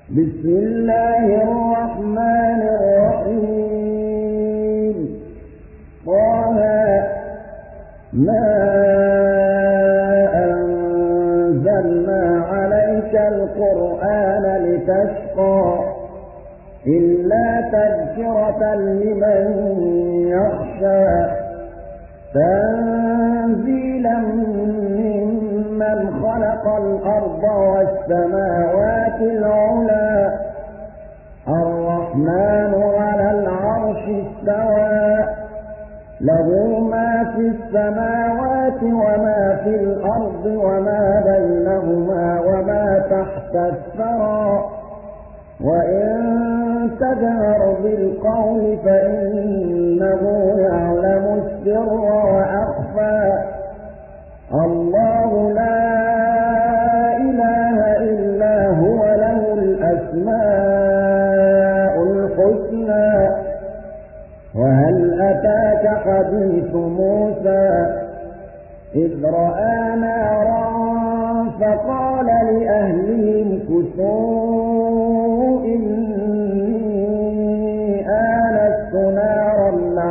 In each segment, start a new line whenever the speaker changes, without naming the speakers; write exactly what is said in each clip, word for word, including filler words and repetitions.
بسم الله الرحمن الرحيم. طه ما أنزلنا عليك القرآن لتشقى إلا تذكرة لمن يخشى تنزيلا ممن خلق الأرض والسماوات العلى الرحمن على العرش استوى له ما في السماوات وما في الأرض وما بينهما وما تحت الثرى وإن تجهر بالقول فإنه يعلم السر وأخفى الله لا إله إلا هو له الأسماء الحسنى. وهل أتاك حديث موسى إذ رأى نارا فقال لأهلهم كثوا إني آنست نارا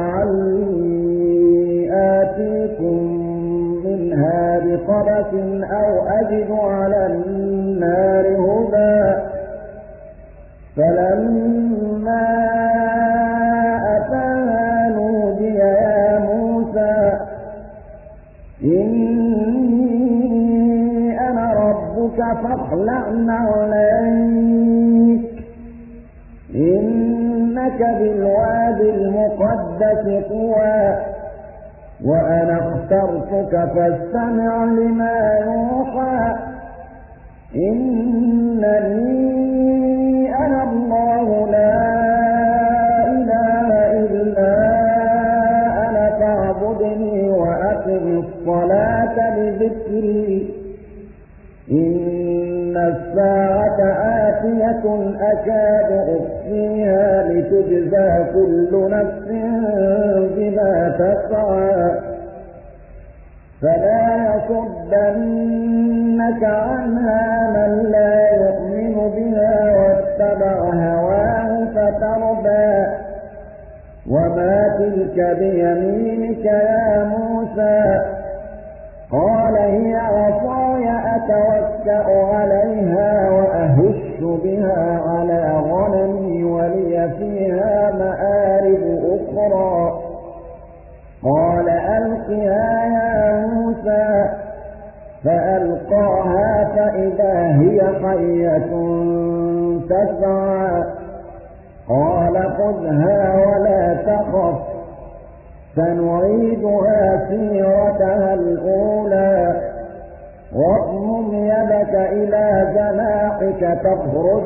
لعلي آتيكم منها بقبس أو أجد على النار هدى. فلما أتاها نودي يا موسى إني أنا ربك فاخلع نعليك إنك بالواد المقدس طوى وأنا اخترتك فاستمع لما يوحى إنني أنا الله لا إله إلا أنا فاعبدني وأقم الصلاة لذكري إن الساعة آتية أكاد أخفيها لتجزى كل نفس بما تسعى فلا يصدنك عنها من لا يؤمن بها واتبع هواه فترضى. وما تلك بيمينك يا موسى قال هي عصاي أتوكأ عليها وأهش بها على غنمي ولي فيها مآرب أخرى. قال ألقها يا موسى فألقاها فإذا هي حية تسعى قال خذها ولا تخف سنعيدها سيرتها الأولى واضمم يدك إلى جناحك تخرج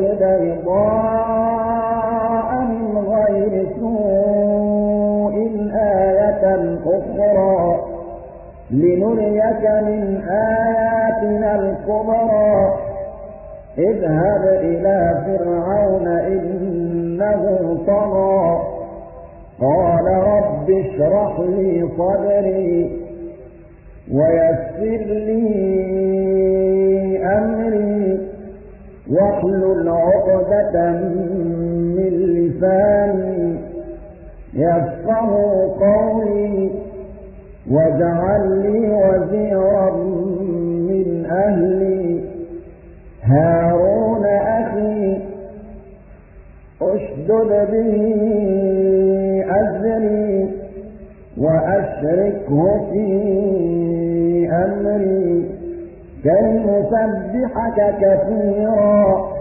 بيضاء من غير سوء آية أخرى لنريك من آياتنا الكبرى اذهب إلى فرعون إنه طغى قال رب اشرح لي صدري ويسر لي أمري واحلل عقدة من لساني يفقه قولي واجعل لي وزيرا من أهلي هارون أخي اشدد به أزري وأشركه في أمري كي نسبحك كثيرا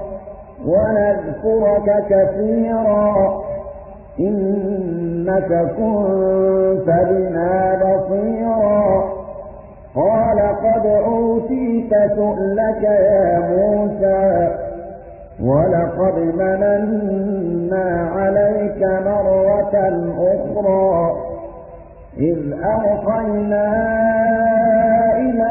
ونذكرك كثيرا إنك كنت بنا بصيرا. قال قد أوتيت سؤلك يا موسى ولقد مننا عليك مرة أخرى إذ أوحينا إلى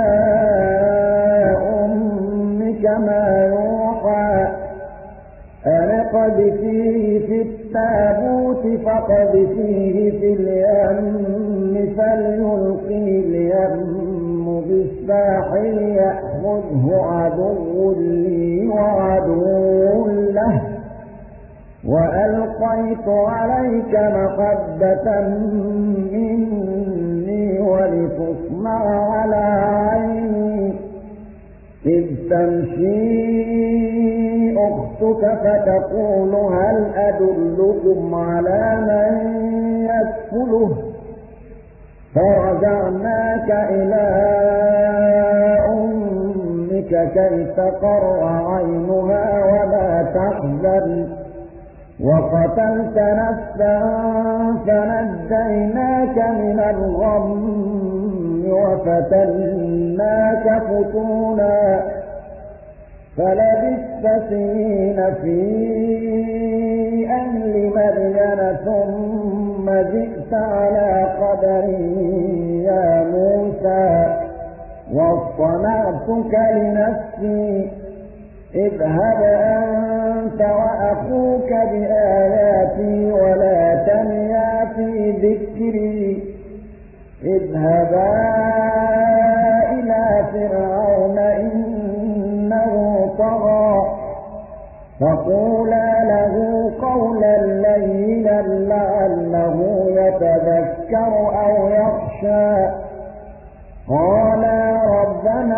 أمك ما يوحى أن اقذفيه في التابوت فاقذفيه في اليم فليلقه اليم بالساحل يأخذه عدو لي وعدو له وألقيت عليك محبة مني ولتصنع على عيني إذ تمشي أختك فتقول هل أدلكم على من يكفله فرجعناك إلى أمك كي تقر عينها ولا تحزن وقتلت نفسا فنجيناك من الغم وفتناك فتونا فلبثت سنين في أهل مدين ثم جئت على قدر يا موسى واصطنعتك لنفسي اذهب أنت وأخوك بآياتي ولا تنيا في ذكري اذهبا إلى فرعون إنه طغى فقولا له قولا لينا لعله يتذكر أو يخشى قالا ربنا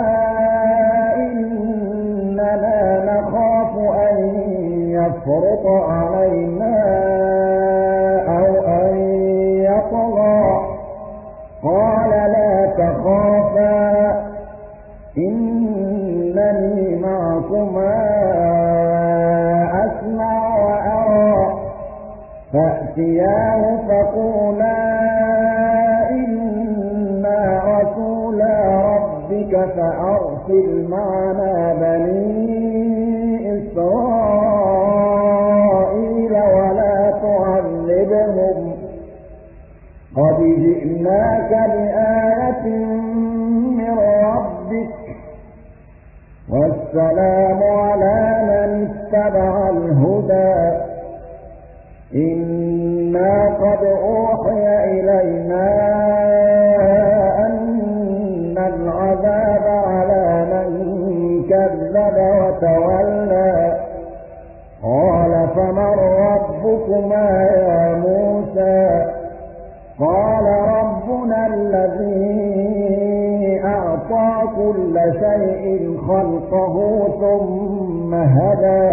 إننا نخاف أن يفرط علينا أو أن يطغى قال لا تخافا إنني معكما أسمع وأرى فأتياه فقولا إنا رسولا ربك فأرسل معنا بني إسرائيل ولا تعذبهم قد جئناك بآية من ربك والسلام على من اتبع الهدى إنا قد أوحي إلينا أن العذاب على من كذب وتولى قال فمن ربكما يا موسى قال ربنا الذي أعطى كل شيء خلقه ثم هدى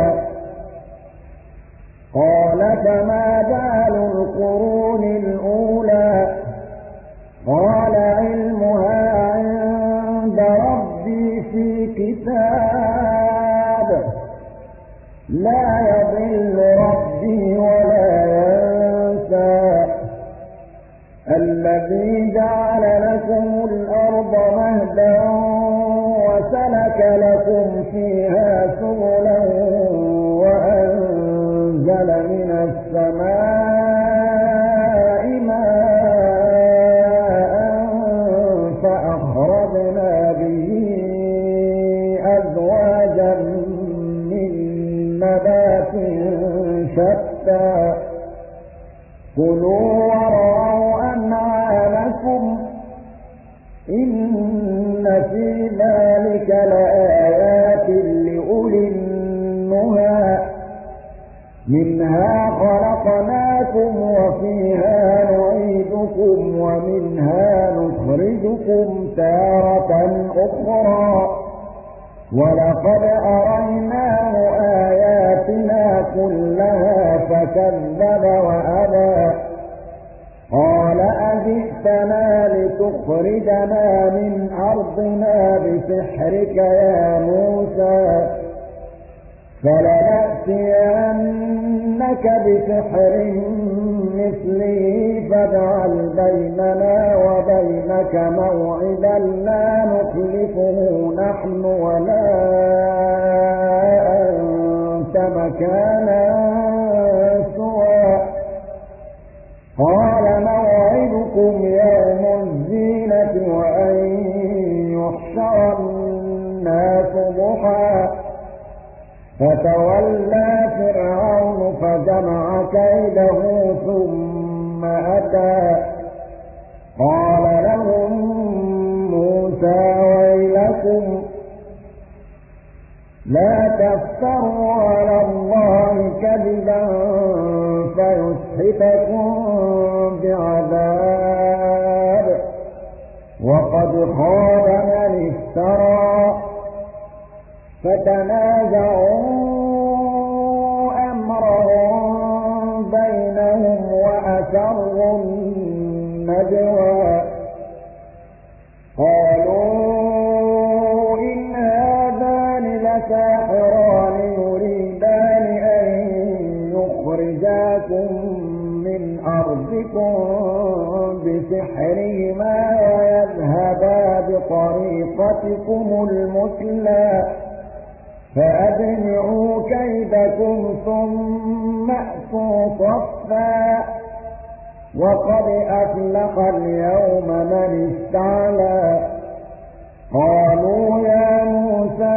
قال فما بال القرون الأولى قال علمها عند ربي في كتاب لا يضل ربي ولا ينسى الذي جعل لكم الأرض مهدا وسلك لكم فيها سبلا وأنزل من السماء ماء فأخرجنا به أزواجا من نبات شتى كلوا وارعوا أنعامكم إن في ذلك لآيات لأولي النهى منها خلقناكم وفيها نعيدكم ومنها نخرجكم تارة أخرى ولقد أريناه آياتنا كلها فكذب وأبى قال أجئتنا لتخرجنا من أرضنا بسحرك يا موسى فلنأتينك بسحر مثله فاجعل بيننا وبينك موعدا لا نخلفه نحن ولا أنت مكانا سوى قال موعدكم يوم الزينة وأن يحشر الناس ضحى فتولى فرعون فجمع كيده ثم أتى قال لهم موسى ويلكم لا تفتروا على الله كذبا كاذبا فيسحتكم بعذاب وقد خاب من افترى فتنازعوا أمرهم بينهم وأسروا النجوى قالوا إن هذان لساحران يريدان أن يخرجاكم من أرضكم بسحرهما ويذهبا بطريقتكم المثلى فأجمعوا كيدكم ثم أتوا صفا وقد أفلح اليوم من استعلى قالوا يا موسى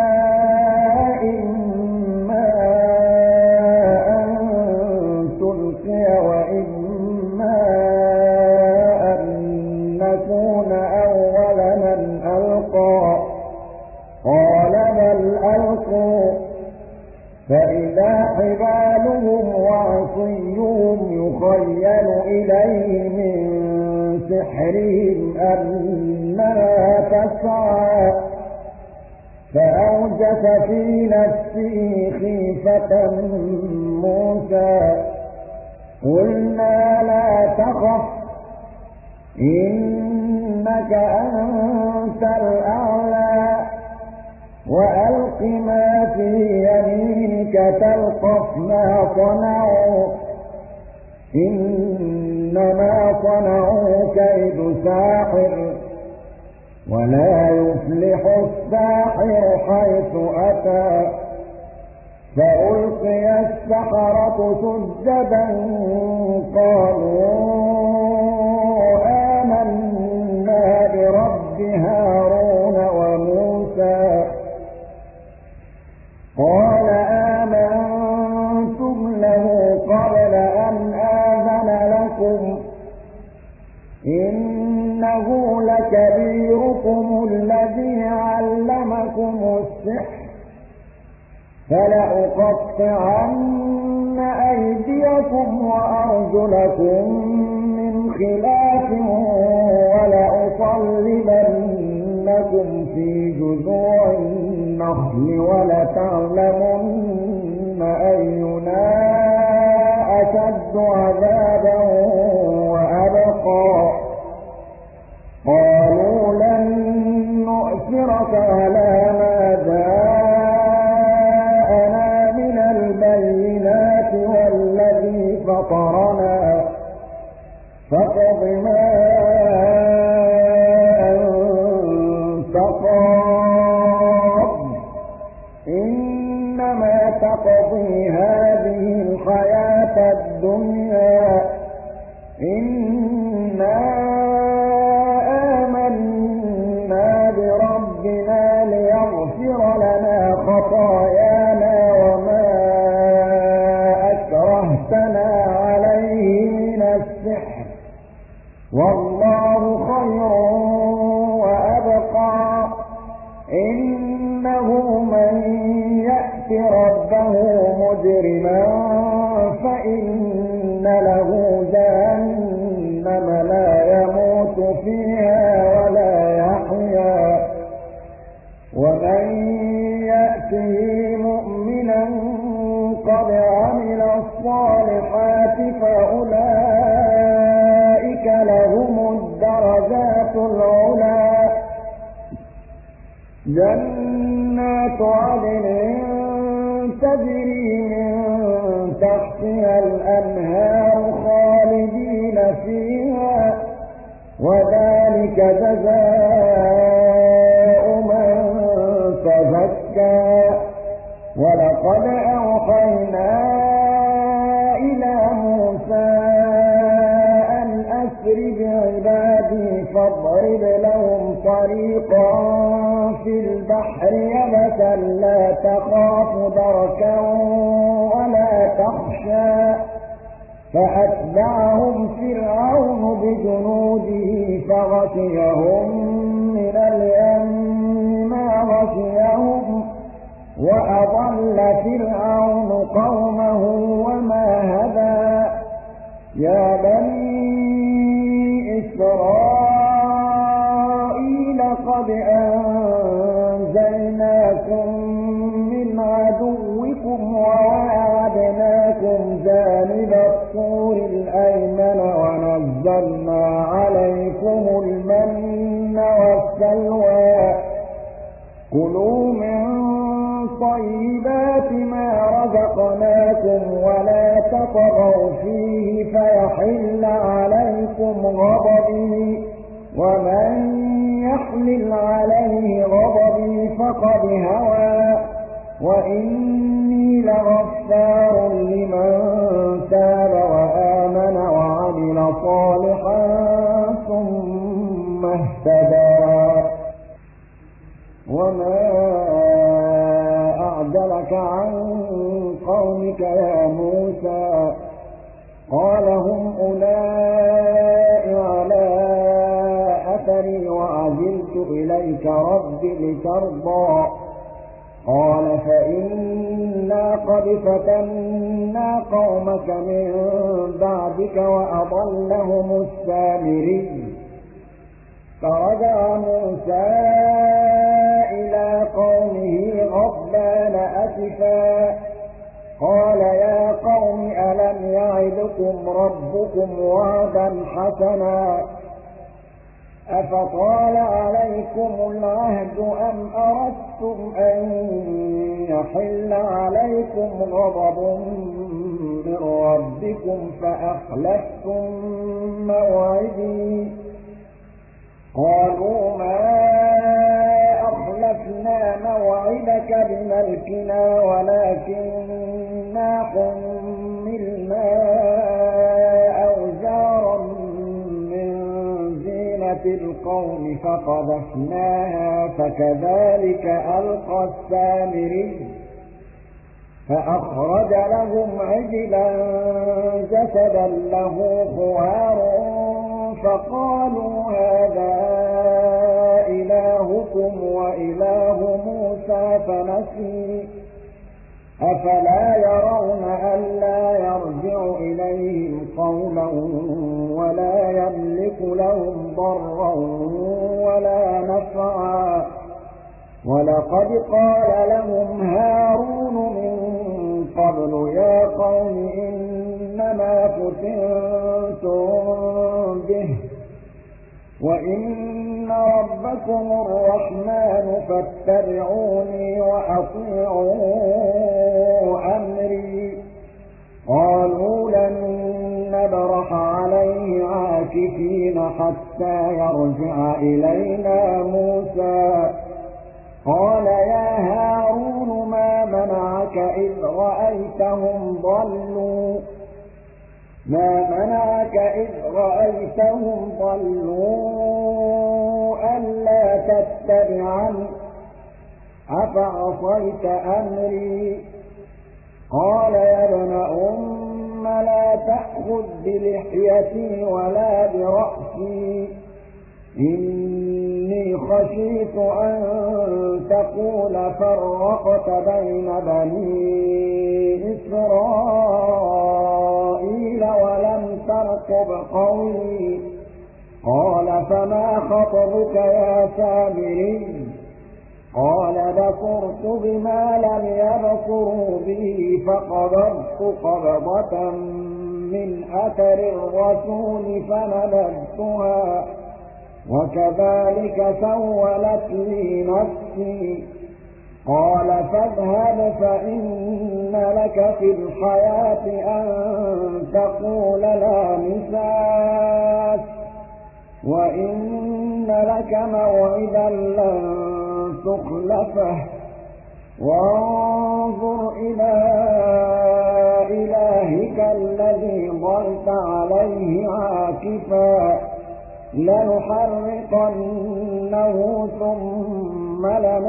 إما أن تلقي وإما أن نكون أول من ألقى قال بل ألقوا فإذا حبالهم وعصيهم يخيل إليه من سحرهم أنها تسعى فأوجس في نفسه خيفة موسى قلنا لا تخف إنك أنت الأعلى وألق ما في يمينك تلقف ما صنعوا إنما صنعوا كيد ساحر ولا يفلح الساحر حيث أتى فألقي السحرة سجدا قالوا آمنا برب هارون وموسى قال آمنتم له قبل أن آذن لكم إنه لكبيركم الذي علمكم السحر فلأقطعن أيديكم وأرجلكم من خلاف ولأصلبنكم في جذوع النخل ولتعلمن أينا أشد عذابا وأبقى قالوا لن نؤثرك على ما جاءنا من البينات والذي فطرنا فاقض ما أنت قاض إنما تقضي هذه الحياة الدنيا إنا آمنا بربنا ليغفر لنا خطايانا وما أكرهتنا عليه من السحر والله خير وأبقى إنه من يأت ربه مجرما فإن له جهنم لا يموت فيها ولا يحيا ومن يأته مؤمنا قد عمل الصالحات فأولئك لهم الدرجات العلى جنات عدن تجري من تحتها الأنهار خالدين فيها وذلك جزاء من تزكى ولقد أوحينا إلى موسى أن أسر بعبادي فاضرب لهم طريقا في البحر يبسا لا تخاف دركا ولا تخشى فأتبعهم فرعون بجنوده فغشيهم من اليم ما غشيهم وأضل فرعون قومه وما هدى يا بني إسرائيل قد أنزلناكم من عدوكم وواعدناكم جانب الطور الأيمن ونزلنا عليكم المن والسلوى كلوا من طيبات ما رزقناكم ولا تطغوا فيه فيحل عليكم غضبي ومن يحلل عليه غضبي فقد هوى وإني لغفار لمن تاب وآمن وعمل صالحا ثم اهتدى وما أعجلك عن قومك يا موسى قال هم أولئك على أثري وعجلت إليك رب لترضى قال فإنا قد فتنا قومك من بعدك وأضلهم السامري فرجع موسى إلى قومه غضبان أسفا قال يا قوم ألم يعدكم ربكم وعدا حسنا أفطال عليكم العهد أم أردتم أن يحل عليكم غضب من ربكم فأخلفتم موعدي قالوا ما أخلفنا موعدك بملكنا ولكننا حملنا أوزارا من زينة القوم فقذفناها فكذلك ألقى السامري فأخرج لهم عجلا جسدا له خوار فقالوا هذا إلهكم وإله موسى فنسي أفلا يرون ألا يرجع إليهم قولا ولا يملك لهم ضرا ولا نفعا ولقد قال لهم هارون من قبل يا قوم إنما فتنتم به وإن ربكم الرحمن فاتبعوني وأطيعوا أمري قالوا لن نبرح عليه عاكفين حتى يرجع إلينا موسى قال يا هارون ما منعك إذ رأيتهم ضلوا ما منعك إذ رأيتهم ضلوا ألا تتبعني أفعصيت أمري قال يا ابن أم لا تأخذ بلحيتي ولا برأسي إني خشيت أن تقول فرقت بين بني إسرائيل ولم ترقب قولي قال فما خطبك يا سامري قال بصرت بما لم يبصروا به فقبضت قبضة من أثر الرسول فنبذتها وكذلك سولت لي نفسي قال فاذهب فإن لك في الحياة أن تقول لا مساس وإن لك موعدا لن تخلفه وانظر إلى إلهك الذي ظلت عليه عاكفا لنحرقنه ثم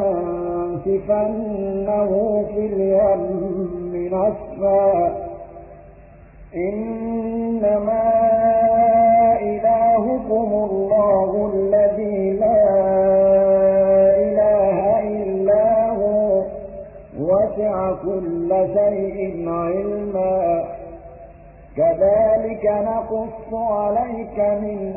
لننسفنه في اليم نسفا إنما إلهكم الله الذي لا إله إلا هو وسع كل شيء علما كذلك نقص عليك من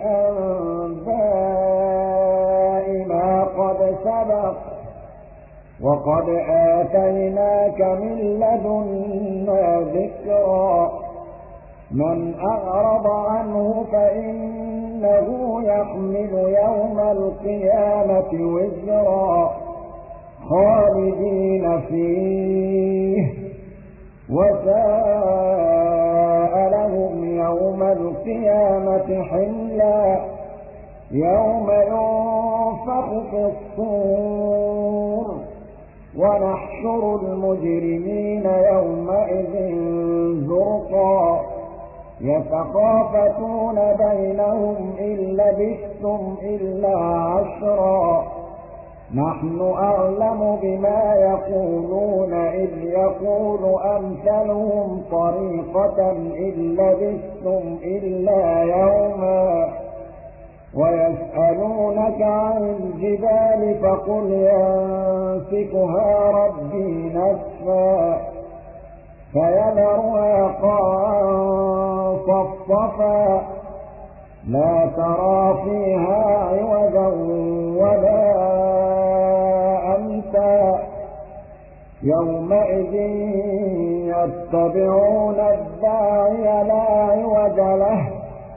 أنباء ما قد سبق وقد آتيناك من لدنا ذكرا من أعرض عنه فإنه يحمل يوم القيامة وزرا خالدين فيه وساء لهم يوم القيامة حملا يوم ينفخ في الصور ونحشر المجرمين يومئذ زرقا يتخافتون بينهم إن لبثتم إلا عشرا نحن أعلم بما يقولون إذ يقول أمثلهم طريقة إن لبثتم إلا يوما ويسألونك عن الجبال فقل ينسفها ربي نسفا فيذرها قاعا صفصفا لا ترى فيها عوجا ولا أمتا يومئذ يتبعون الداعي لا عوج له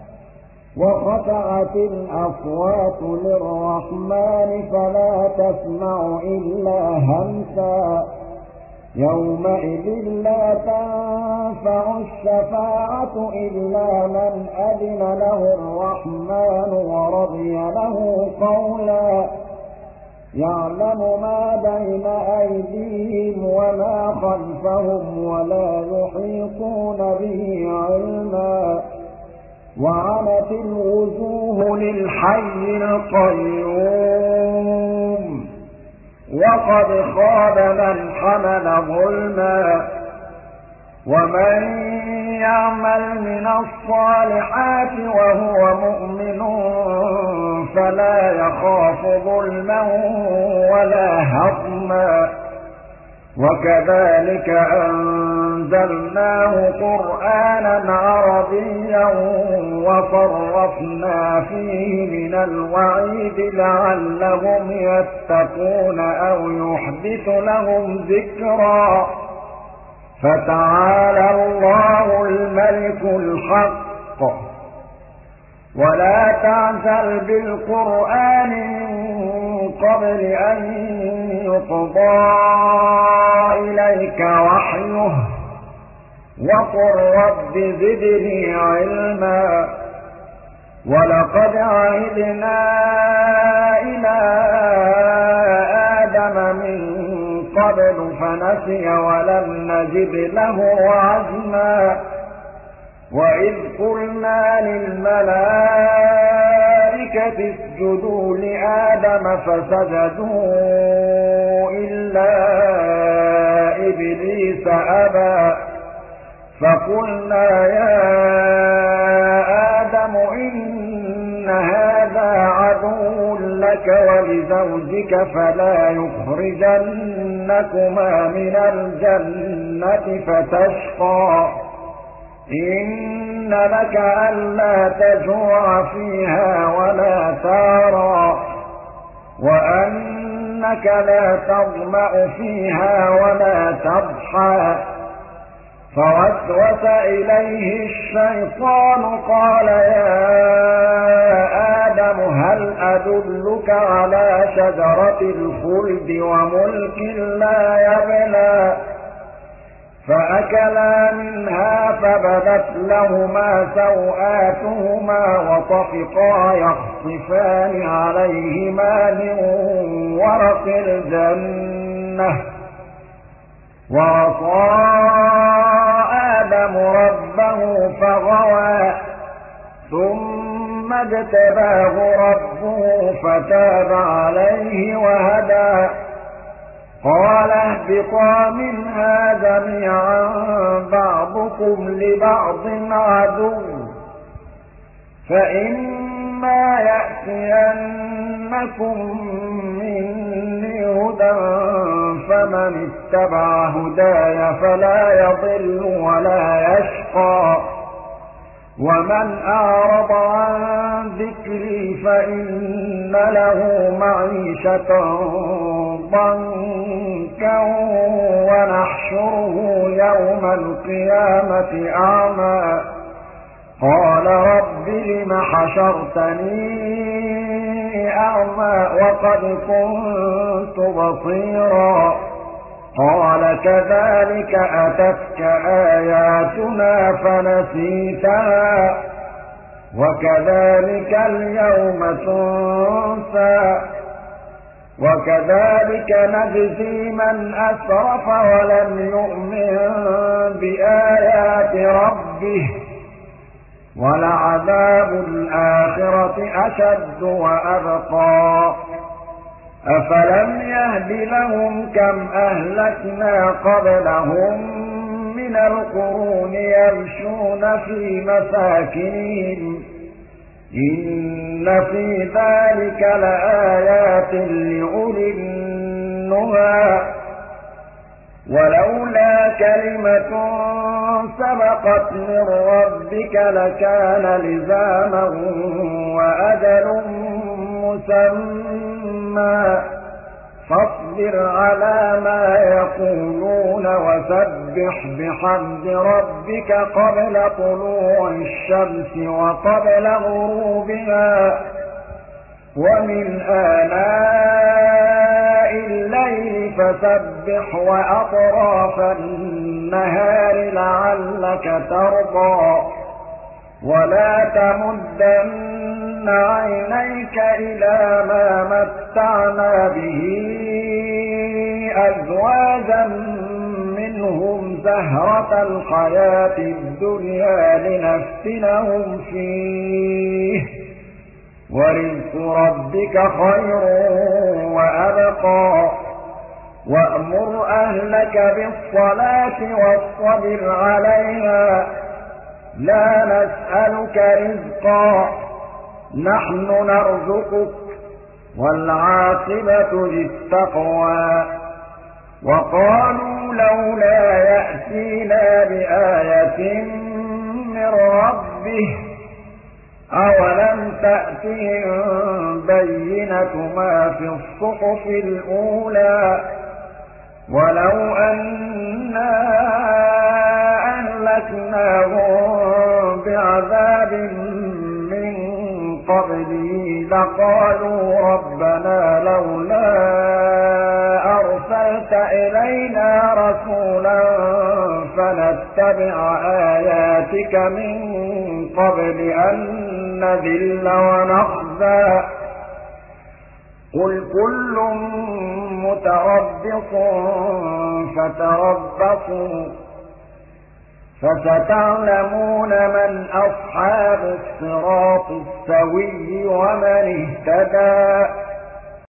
وخشعت الأصوات للرحمن فلا تسمع إلا همسا يومئذ لا تنفع الشفاعة إلا من أذن له الرحمن ورضي له قولا يعلم ما بين أيديهم وما خلفهم ولا يحيطون به علما وعنت الوجوه للحي القيوم وقد خاب من حمل ظلما ومن يعمل من الصالحات وهو مؤمن فلا يخاف ظلما ولا هضما وكذلك أنزلناه قرآنا عربيا وصرفنا فيه من الوعيد لعلهم يتقون أو يحدث لهم ذكرا فتعالى الله الملك الحق ولا تعجل بالقرآن من قبل أن يقضى إليك وحيه وقل رب زدني علما ولقد عهدنا إلى آدم من قبل فنسي ولم نجد له عزما وإذ قلنا للملائكة اسجدوا لآدم فسجدوا إلا إبليس أبى فقلنا يا آدم إن هذا عدو لك ولزوجك فلا يخرجنكما من الجنة فتشقى إن لك ألا تجوع فيها ولا تعرى وأنك لا تظمأ فيها ولا تضحى فوسوس إليه الشيطان قال يا آدم هل أدلك على شجرة الخلد وملك لا يبلى فأكلا منها فبدت لهما سوآتهما وطفقا يخصفان عليهما من ورق الجنة وعصى آدم ربه فغوى ثم اجتباه ربه فتاب عليه وهدى قال اهبطا منها جميعا بعضكم لبعض عدو فإما يأتينكم مني هدى فمن اتبع هداي فلا يضل ولا يشقى ومن أعرض عن ذكري فإن له معيشة ضنكا ونحشره يوم القيامة أعمى قال رب لم حشرتني أعمى وقد كنت بصيرا قال كذلك أتتك آياتنا فنسيتها وكذلك اليوم تنسى وكذلك نجزي من أسرف ولم يؤمن بآيات ربه ولعذاب الآخرة أشد وأبقى أفلم يهد لهم كم أهلكنا قبلهم من القرون يمشون في مساكنهم إن في ذلك لآيات لأولي النهى ولولا كلمة سبقت من ربك لكان لزاما وأجل مسمى فاصبر على ما يقولون وسبح بحمد ربك قبل طلوع الشمس وقبل غروبها ومن آناء الليل فسبح وأطراف النهار لعلك ترضى ولا تمدن عينيك إلى ما متعنا به أزواجا منهم زهرة الحياة الدنيا لنفتنهم فيه ورزق ربك خير وأبقى وأمر أهلك بالصلاة واصطبر عليها لا نسألك رزقا نحن نرزقك والعاقبة للتقوى وقالوا لولا يأتينا بآية من ربه أولم تأتهم بينة ما في الصحف الأولى ولو أنا أهلكناهم بعذاب من قبله لقالوا ربنا لولا أرسلت إلينا رسولا فنتبع آياتك من قبل أن نذل ونخزى قل كل متربص فتربصوا فستعلمون من أصحاب الصراط السوي ومن اهتدى